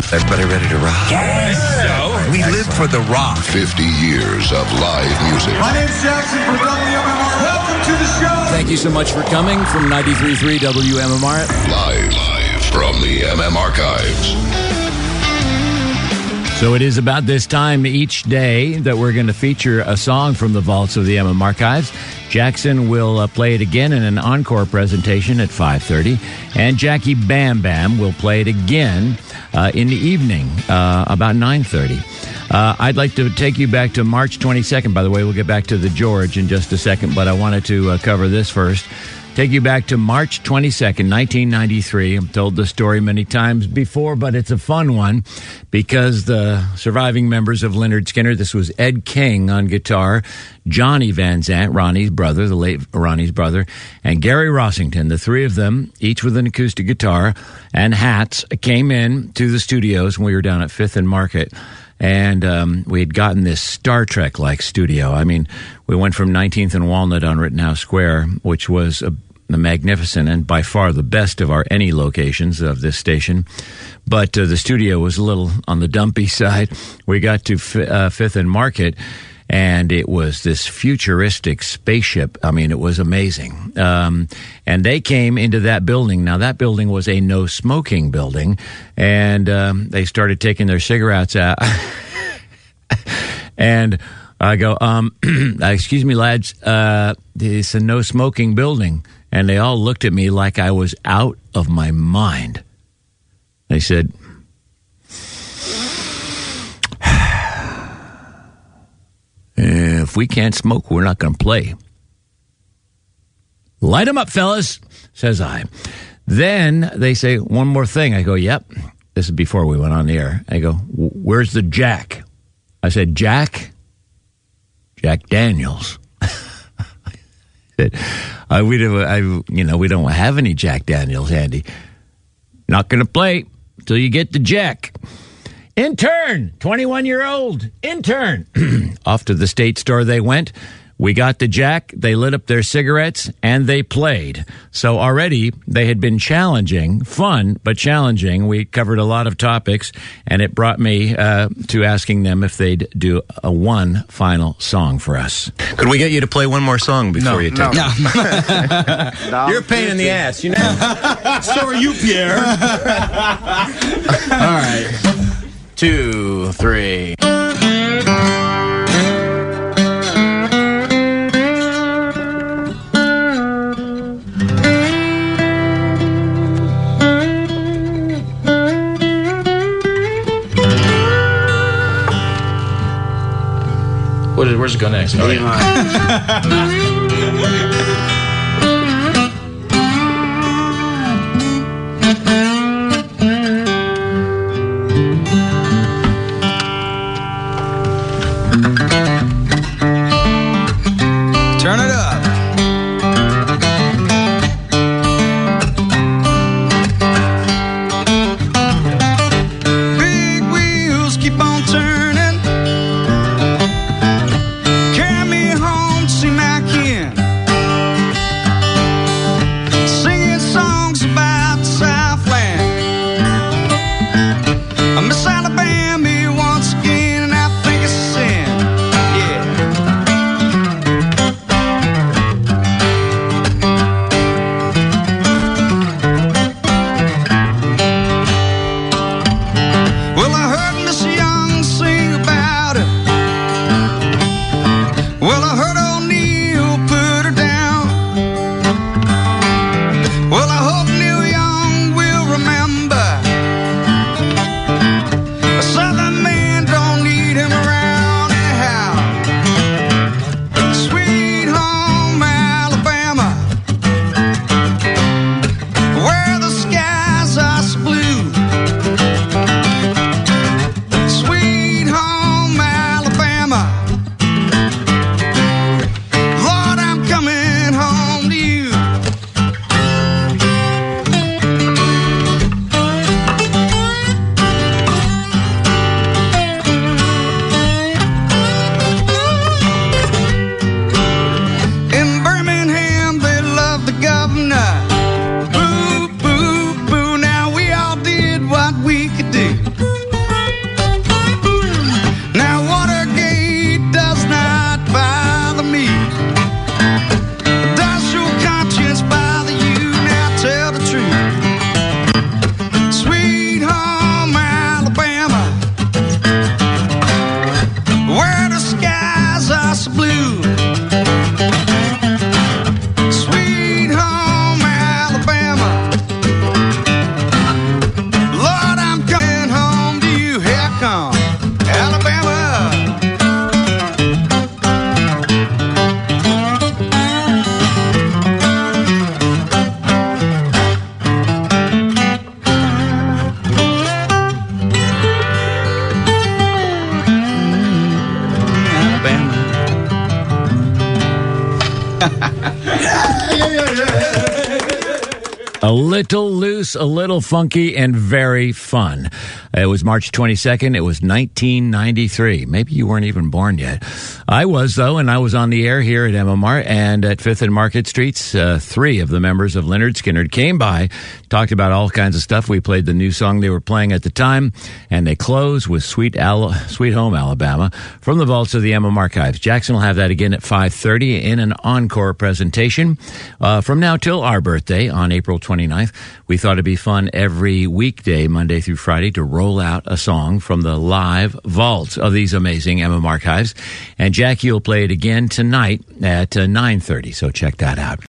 Everybody ready to rock? Yes. So, we live for the rock. 50 years of live music. My name's Jackson from WMMR. Welcome to the show. Thank you so much for coming from 93.3 WMMR. Live from the MM Archives. So it is about this time each day that we're going to feature a song from the vaults of the MM Archives. Jackson will play it again in an encore presentation at 5:30, and Jackie Bam Bam will play it again in the evening about 9:30. I'd like to take you back to March 22nd. By the way, we'll get back to the George in just a second, but I wanted to cover this first. Take you back to March 22nd, 1993. I've told the story many times before, but it's a fun one because the surviving members of Lynyrd Skynyrd, this was Ed King on guitar, Johnny Van Zant, Ronnie's brother, the late Ronnie's brother, and Gary Rossington, the three of them, each with an acoustic guitar and hats, came in to the studios when we were down at 5th and Market. And we had gotten this Star Trek-like studio. I mean, we went from 19th and Walnut on Rittenhouse Square, which was a magnificent and by far the best of our any locations of this station. But the studio was a little on the dumpy side. We got to 5th and Market, and it was this futuristic spaceship. I mean, it was amazing. And they came into that building. Now, that building was a no-smoking building, and they started taking their cigarettes out. And I go, excuse me, lads, it's a no-smoking building. And they all looked at me like I was out of my mind. They said, if we can't smoke, we're not going to play. Light 'em up, fellas, says I. Then they say, one more thing. I go, yep. This is before we went on the air. I go, where's the Jack? I said, Jack? Jack Daniels. I said, we don't have any Jack Daniels, Andy. Not going to play till you get the Jack. Intern, 21-year-old intern. Off to the State Store they went. We got the Jack, they lit up their cigarettes, and they played. So already they had been challenging, fun, but challenging. We covered a lot of topics, and it brought me to asking them if they'd do a one final song for us. Could we get you to play one more song before you take No. You're a pain in the ass, you know. So are you, Pierre. All right. 2, 3. Where's it go next? Oh, Turn it up. Big wheels keep on turning. Carry me home to see my kin. Singing songs about the Southland. I miss Alabama once again, and I think it's a sin. Yeah. Well, I heard Miss Young sing about it. Well, I heard O'Neill put her down. Well, I hope Neil Young will remember. A Southern man don't need him around anyhow. Sweet home Alabama, where the skies are so blue. A little loose, a little funky, and very fun. It was March 22nd. It was 1993. Maybe you weren't even born yet. I was, though, and I was on the air here at MMR and at 5th and Market Streets. 3 of the members of Lynyrd Skynyrd came by, talked about all kinds of stuff. We played the new song they were playing at the time, and they closed with Sweet Home Alabama from the vaults of the MM Archives. Jackson will have that again at 5:30 in an encore presentation from now till our birthday on April 29th. We thought it'd be fun every weekday, Monday through Friday, to roll out a song from the live vaults of these amazing MM Archives. And Jackie will play it again tonight at 9:30, so check that out.